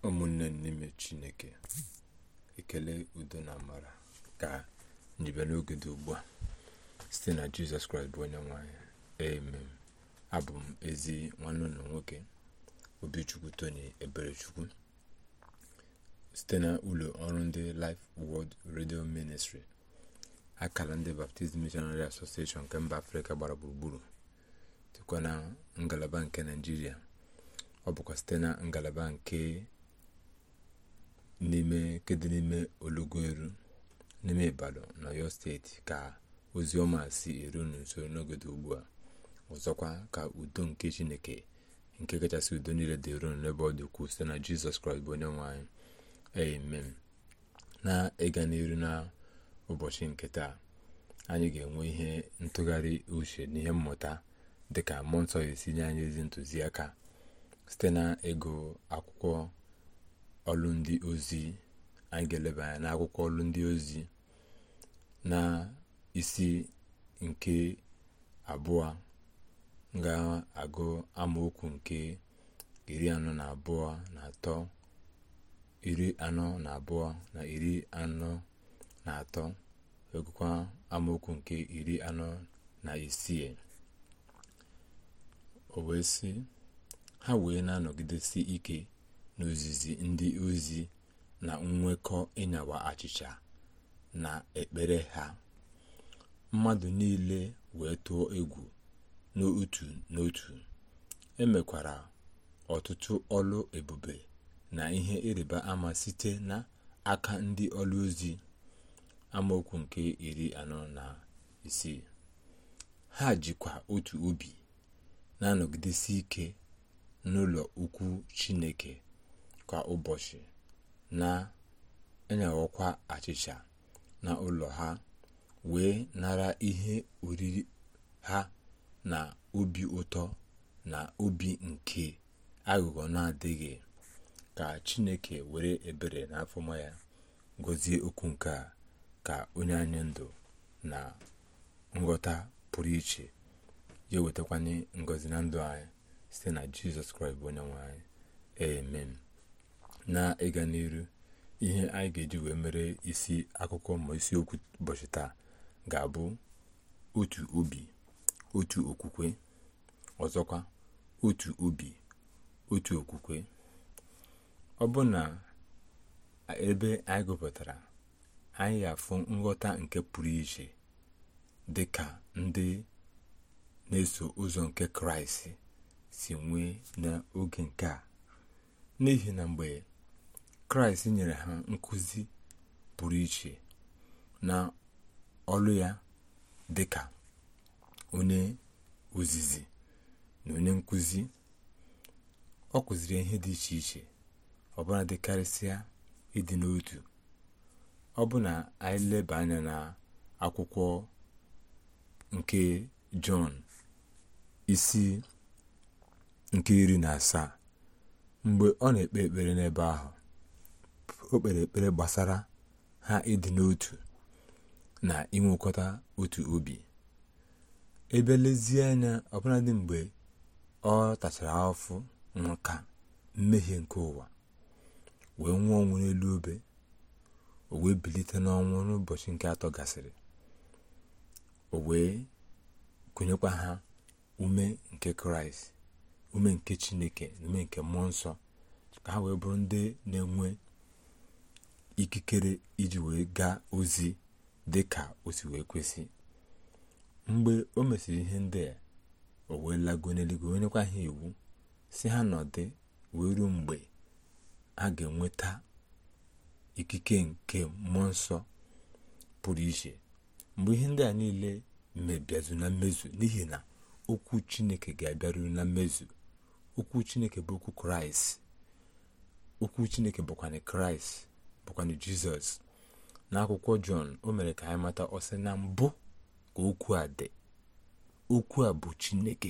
ụmụnne n'ime Chineke, ekele, udo na amara ka njibere n'oge dị ugbu a site na Jizọs Kraịst bụ onye nwe anyị. Amen. Abụ m ezi nwanne ụlọ nwoke Obichukwu Tony Eberechukwu site na ụlọ ọrụ ndị Life Word Radio Ministry, akara ndị Baptist Missionary Association nke mba Afrịka gbara gburugburu, dịkwa na ngalaba nke Naịjirịa. Ọ bụkwa site na ngalaba nke n'ime Ologoru n'ime Ibadan na Ọyọ steeti ka ozi ọma si eru n'usoro n'oge dị ugbu a. Ọzọkwa ka udo nke Chineke nke kachasị udo niile dị eru n'ebe ọ dị ukwuu site na Jizọs Kraịst bụ onye nwe anyị. Amen. Na ịga n'iru na ụbọchị nke taa, anyị ga-enwe ihe ntụgharị uche na ihe mmụta dịka mmụọ nsọ esi nye anyị ezi ntụziaka site na ịgụ akwụkwọ ọlụ ndị ozi. Anyị ga-eleba anya n'akwụkwọ ọlụ ndị ozi na isi nke 2, ga-agụ amaokwu nke 42 na 3, 42 na 43, egụkwa amaokwu nke 46. O wee sị, ha wee na-anọgidesi ike n'ozizi ndị ozi na nnwekọ ịnyawa achịcha na ekpere ha. Mmadụ niile wee tụọ egwu n'otu n'otu. Emekwara ọtụtụ ọlụ ebube na ihe ịrịba ama site n'aka ndị ọlụ ozi. Amaokwu nke 46. Ha jikwa otu obi na-anọgidesi ike n'ụlọ ukwu Chineke kwa ụbọchị, na-enyawakwa achịcha na ụlọ ha, wee nara ihe oriri ha na obi ụtọ na obi nke aghụghọ na-adịghị. Ka Chineke were ebere na afọma ya gọzie okwu nke a, ka onye anyị ndụ na nghọta pụrụ iche ya wetakwanye ngọzi na ndụ anyị site na Jizọs Kraịst bụ onye nwe anyị. Amen. Na ịga n'iru, ihe anyị ga-eji wee mere isi akụkọ ma isiokwu ụbọchị taa ga-abụ otu obi, otu okwukwe. Ọzọkwa, otu obi, otu okwukwe. Ọ bụ na ebe anyị gụpụtara, anyị ga-afụ nghọta nke pụrụ iche dị ka ndị na-eso ụzọ nke Kraịst si nwee n'oge nke a, n'ihi na mgbe Kraịst nyere ha nkụzi pụrụ iche na ọlụ ya dị ka onye ozizi na onye nkụzi, ọ kụziri ihe dị iche iche, ọbụna dịkarịsịa ịdị n'otu. Ọ bụ na anyị leba anya na akwụkwọ nke Jọn isi nke 17, mgbe ọ na-ekpe ekpere n'ebe ahụ, o kpere ekpere gbasara ha ịdị n'otu na inwekọta otu obi. Ebe lezie anya, ọbụladị mgbe ọ tachara afụ nka mmehie nke ụwa, wee nwụọ ọnwụ n'elu obe, o wee bilite n'ọnwụ n'ụbọchị nke 3 gasịrị, o wee kụnyekwa ha ume nke Kraịst, ume nke Chineke, ume nke mmụọ nsọ, ka ha wee bụrụ ndị na-enwe ikikere iji wee gaa ozi dị ka o si wee kwesị. Mgbe o mesịrị ihe ndị a, o wee lago n'eluigwe, wee nyekwa ha iwu si ha nọdụ wee ruo mgbe ha ga-enweta ikike nke mmụọ nsọ pụrụ iche. Mgbe ihe ndị a niile mebiazu na mmezu, n'ihi na okwu Chineke ga-abịaru na mmezu. Okwu Chineke bụ okwu Kraịst. Okwu Chineke bụkwanụ Kraịst, bụkwanụ Jizọs. N'akwụkwọ Jọn, o mere ka anyị mata, ọ sị, na mbụ ka okwu a dị, okwu a bụ Chineke.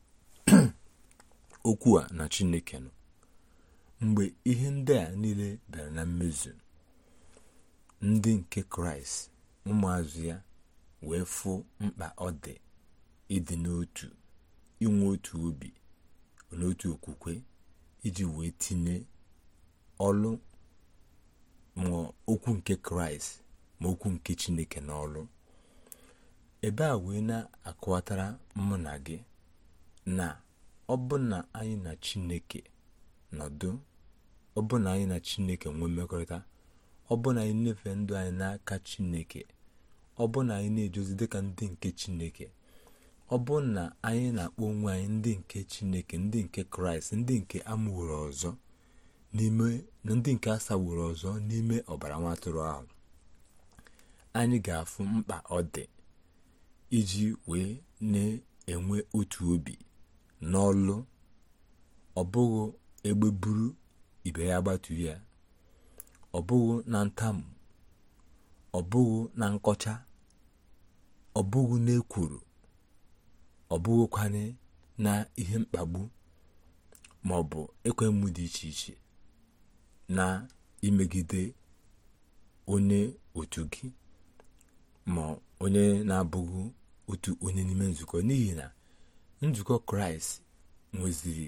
Okwu a na Chineke nọ. Mgbe ihe ndị a niile bịara na mmezu, ndị nke Kraịst, ụmụazụ ya, wee fụ mkpa ọ dị ịdị n'otu, inwe otu obi n'otu okwukwe, iji wee tinye ọlụ ma okwu nke Kraịst ma okwu nke Chineke n'ọlụ. Ebe a wee na-akọwatara mụ na gị na ọ bụ na anyị na Chineke nọdụ, ọ bụ na anyị na Chineke nwee mmekọrịta, ọ bụ na anyị nyefee ndụ anyị n'aka Chineke, ọ bụ na anyị na-ejozi dịka ndị nke Chineke, ọ bụ na anyị na-akpọ onwe anyị ndị nke Chineke, ndị nke Kraịst, ndị nke amụworo ọzọ n'ime na ndị nke asaworo ọzọ n'ime ọbara nwa atụrụ ahụ, anyị ga-afụ mkpa ọ dị iji wee na-enwe otu obi n'ọlụ. Ọ bụghị egbe buru ibe ya gbatu ya, ọ bụghị na ntamu, ọ bụghị na nkọcha, ọ bụghị n'ekworo, ọ bụghịkwanị na ihe mkpagbu ma ọ bụ ekwemụ dị iche iche na imegide onye otu gị ma onye na-abụghị otu onye n'ime nzukọ. N'ihi na nzukọ Kraịst nweziri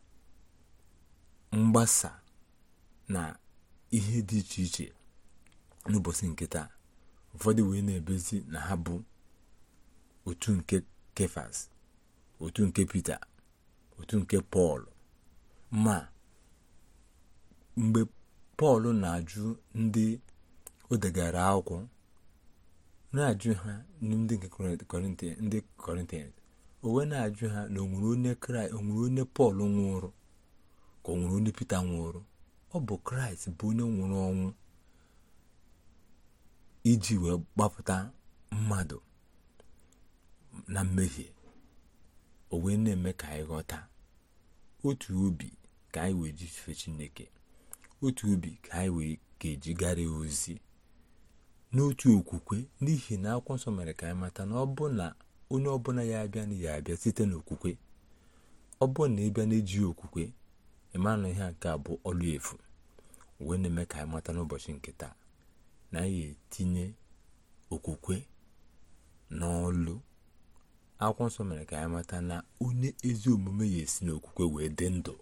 mgbasa na ihe dị iche iche n'ụbọchị nke taa. Ụfọdụ wee na-ebezi na ha bụ otu nke Kefas, otu nke Pita, otu nke Pọl. Ma mgbe Pọl na-ajụ ndị o degara akwụkwọ, na-ajụ ha ndị nke Kọrịntịans, o wee na-ajụ ha na onwere onye Pọl nwụrụ ka o nwere onye Pita nwụrụ. Ọ bụ Kraịst bụ onye nwụrụ ọnwụ iji wee gbapụta mmadụ na mmehie. O wee na-eme ka anyị ghọta otu obi ka anyị wee ji fee Chineke, otu obi ka anyị wee ga-eji gara ozi n'otu okwukwe. N'ihi na akwụkwọ nsọ mere ka anyị mata na ọ bụ na onye ọbụla ya abịa na ya abịa site n'okwukwe. Ọ bụ na ịbịa na-eji okwukwe, ịmanụ ihe nke a bụ ọlụ efu. Wee na-eme ka anyị mata n'ụbọchị nke taa na anyị etinye okwukwe n'ọlụ. Akwụkwọ nsọ mere ka anyị mata na onye ezi omume ya esi n'okwukwe wee dị ndụ.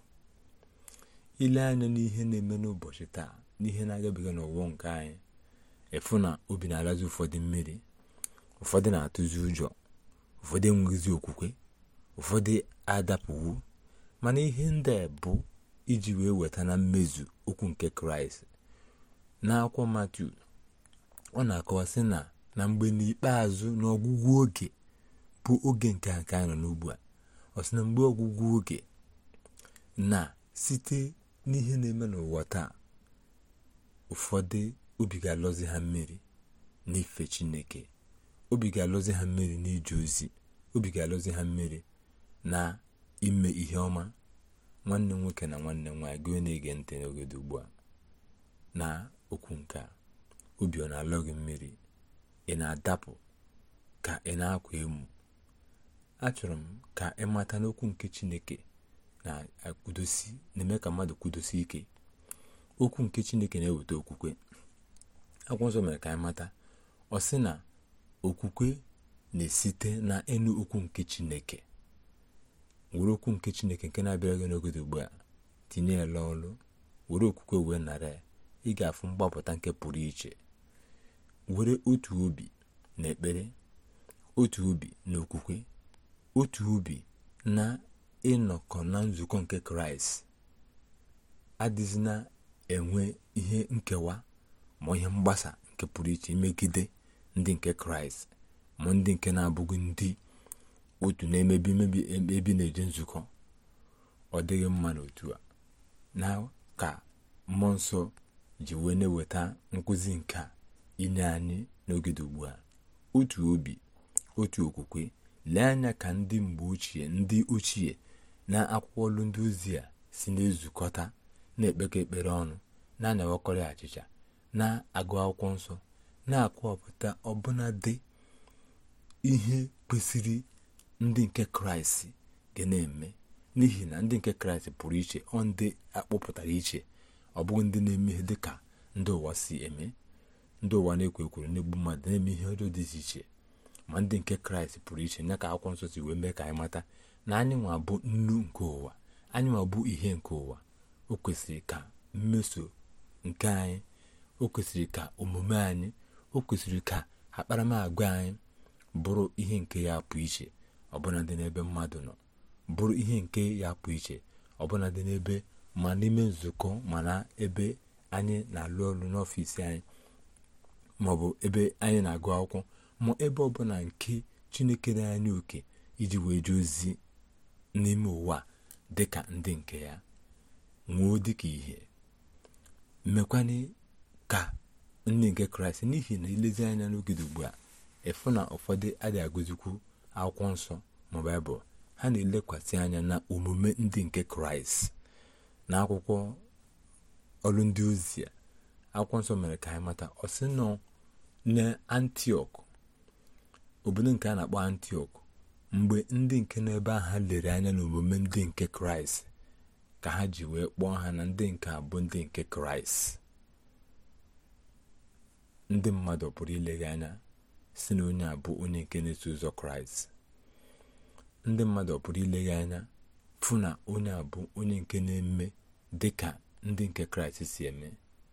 Ile anya n'ihe na-eme n'ụbọchị taa, n'ihe na-agabiga n'ụwa nke anyị, efu na obi na-alazi ụfọdụ mmiri, ụfọdụ na-atụzi ụjọ, ụfọdụ enweghịzi okwukwe, ụfọdụ adapụwo. Mana ihe ndị a bụ iji wee weta na mmezu okwu nke Kraịst. N'akwụkwọ Matiu, ọ na-akọwa sị na mgbe n'ikpeazụ n'ọgwụgwụ oge bụ oge nke anyị nọ n'ugbu a. Ọ sị na mgbe ọgwụgwụ oge na site n'ihe na-eme n'ụwa taa, ụfọdụ obi ga-alọzi ha mmiri n'ife Chineke, obi ga-alọzi ha mmiri n'ije ozi, obi ga-alọzi ha mmiri na ime ihe ọma. Nwanne nwoke na nwanne nwaanyị gị na-ege ntị n'oge ugbu a na okwu nke a, obi ọ na-alọ gị mmiri? Ị na-adapụ ka ị na-akwa emu? Achọrọ m ka ị mata n'okwu nke Chineke na-eme ka mmadụ kwudosi ike. Okwu nke Chineke na-eweta okwukwe. Akwụkwọ nsọ mere ka anyị mata, ọ sị na okwukwe na-esite na ịnụ okwu nke Chineke. Were okwu nke Chineke nke na-abịara gị n'oge ugbu a, tinye ya n'ọlụ, were okwukwe wee nara ya, ị ga-afụ mgbapụta nke pụrụ iche. Were otu obi na ekpere, otu obi na okwukwe, otu obi na ịnọkọ na nzukọ nke Kraịst. Adịzina enwe ihe nkewa ma ihe mgbasa nke pụrụ iche imegide ndị nke Kraịst ma ndị nke na-abụghị ndị otu na-emebi ebi na-eje nzukọ. Ọ dịghị mma n'otu a, na ka mmụọ nsọ ji wee na-eweta nkụzi nke a inye anyị n'oge ugbu a. Otu obi, otu okwukwe. Lee anya ka ndị mgbe ochie na akwụkwọ ọlụ ndị ozi a si na-ezukọta, na-ekpekọ ekpere ọnụ, na-ewekọrị achịcha, na-agụ akwụkwọ nsọ, na-akọwapụta ọbụna dị ihe kwesịrị ndị nke Kraịst ga na-eme. N'ihi na ndị nke Kraịst pụrụ iche, ọ ndị akpọpụtara iche, ọ bụghị ndị na-eme ihe dịka ndị ụwa si eme. Ndị ụwa na-ekwo ekworo, na-egbu mmadụ, na-eme ihe ọjọọ dị iche iche. Ma ndị nke Kraịst pụrụ iche, ya ka akwụkwọ nsọ si wee mee ka anyị mata na anyị nwa bụ nnu nke ụwa, anyị nwa bụ ihe nke ụwa. O kwesịrị ka mmeso nke anyị, o kwesịrị ka omume anyị, o kwesịrị ka akparamagwa anyị bụrụ ihe nke ya pụ iche ọbụnadị n'ebe mmadụ nọ, bụrụ ihe nke ya pụ iche ọbụnadị n'ebe ma n'ime nzukọ ma na ebe anyị na-alụ ọrụ n'ọfịs anyị, maọbụ ebe anyị na-agụ akwụkwọ, ma ebe ọbụla nke Chineke na anyị oke iji wee jee ozi n'ime ụwa dịka ndị nke ya, nwụọ dịka ihe, mekwana ka ndị nke Kraịst. N'ihi na ilezi anya n'oge ugbu a, efu na ụfọdụ adịghị agụzikwu akwụkwọ nsọ ma Baịbụl, ha na-elekwasị anya na omume ndị nke Kraịst. Na akwụkwọ ọrụ ndị ozi a, akwụkwọ nsọ mere ka anyị mata, ọ sị nọ na Antiọk, obodo nke a na-akpọ Antiọk, mgbe ndị nke nọ ebe ahụ lere anya n'omume ndị nke Kraịst, ka ha ji wee kpọọ ha na ndị nke abụ ndị nke Kraịst. Ndị mmadụ pụrụ ilegha anya si na onye a bụ onye nke na-eso ụzọ Kraịst. Ndị mmadụ pụrụ ilegha anya fụ na onye a bụ onye nke na-eme dịka ndị nke Kraịst si eme.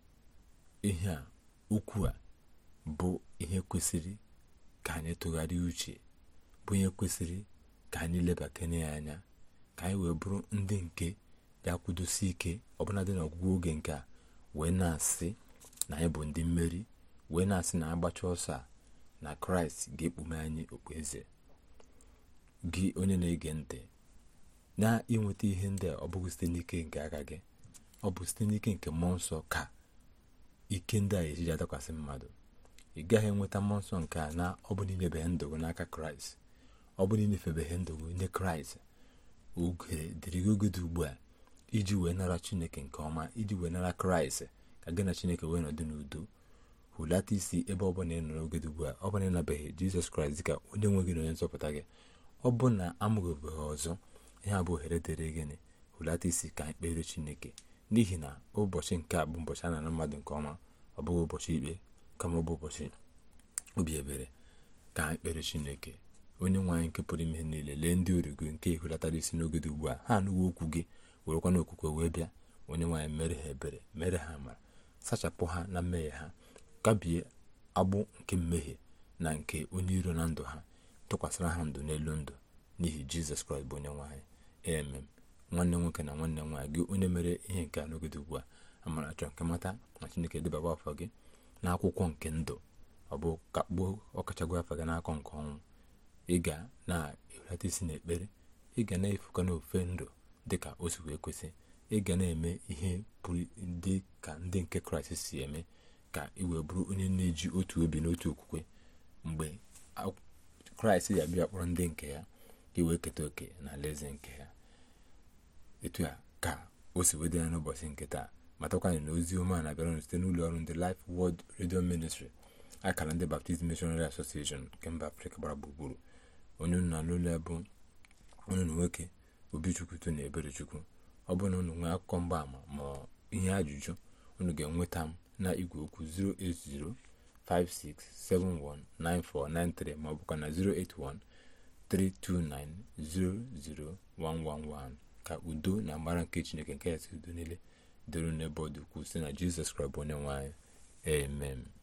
Ihe a, okwu a bụ ihe kwesịrị ka anyị tụgharịa uche, bụ ihe kwesịrị ka anyị lebakene ya anya, ka anyị wee bụrụ ndị nke ya kwudosi ike ọbụladị n'ọgwụgwụ oge nke a, wee na-asị na anyị bụ ndị mmeri, wee na-asị na agbacha ọsọ a na Kraịst ga-ekpume anyị okpueze. Gị onye na-ege ntị, na inweta ihe ndị a, ọ bụghị site n'ike nke aka gị, ọ bụ site n'ike nke mmụọ nsọ ka ike ndị a ejiji adakwasị mmadụ. Ị gaghị enweta mmụọ nsọ nke a na ọ bụ n'inyebeghị ndụ gị n'aka Kraịst, ọ bụ n'inyefebeghị ndụ gị nye Kraịst. Oge dịrị gị oge dị ugbu a iji wee nara Chineke nke ọma, iji wee nara Kraịst, ka gị na Chineke wee nọdụ n'udo. Hụlata isi ebe ọ bụla ị nọ n'oge dị ugbu a, ọ bụla ị nabeghị Jizọs Kraịst dịka onye nwe gị na onye nzọpụta gị, ọ bụ na amụghịbeghị ọzọ, ihe a bụ ohere dịrị gịnị? Hụlata isi ka anyị kpere Chineke, n'ihi na ụbọchị nke a bụ ụbọchị a na-anụ mmadụ nke ọma, ọ bụghị ụbọchị ikpe, kama ọ bụ ụbọchị obi ebere. Ka anyị kpere Chineke. Onye nwe anyị nke pụrụ ime ihe niile, lee ndị origo nke ịhụlatara isi n'oge dị ugbu a, ha anụwo okwu gị, werekwa na okwukwe wee bịa. Onye nwe anyị, mere ha ebere, mere ha amara, sachapụ ha na mmehie ha, kabie agbụ nke mmehie na nke onye iro na ndụ ha, tụkwasịra ha ndụ n'elu ndụ, n'ihi Jizọs Kraịst bụ onye nwe anyị. Amen. Nwanne nwoke na nwanne nwaanyị, gị onye mere ihe nke a n'oge dị ugbu a, amara chọrọ nke mata na Chineke debaba afọ gị n'akwụkwọ nke ndụ, ọ bụ ka kpoo ọkachagwo afọ gị n'akọ nke ọnwụ. Ị ga na-ehulata isi n'ekpere, ị ga na-efuka n'ofe ndụ dịka o si wee kwesị, ị ga na-eme ihe pụrụ dị ka ndị nke Kraịst si eme, ka ị wee bụrụ onye na-eji otu obi n'otu okwukwe. Mgbe Kraịst ya bịa kpọrọ ndị nke ya, ka ị wee keta oke na alaeze nke ya. Etu a ka o si wedị ya n'ụbọchị nke taa. Matakwana na ozi ọma na-abịara site n'ụlọ ọrụ ndị Life Word Radio Ministry, akara ndị Baptist Missionary Association nke mba Afrịka gbara gburugburu. Onye unu na-alụlụ ya bụ onye unu nwoke Obichukwu na Eberechukwu. Ọ bụrụ na unu nwee akụkọ mgbaama ma ihe ajụjụ, unu ga-enweta m na igwe okwu 08056719493 ma ọ bụkwa na 08132900111. Ka udo na amara nke Chineke nke ya si udo niile dịrị n'ebe ọ dị ukwuu, site na Jizọs Kraịst bụ onye nwe anyị. Amen.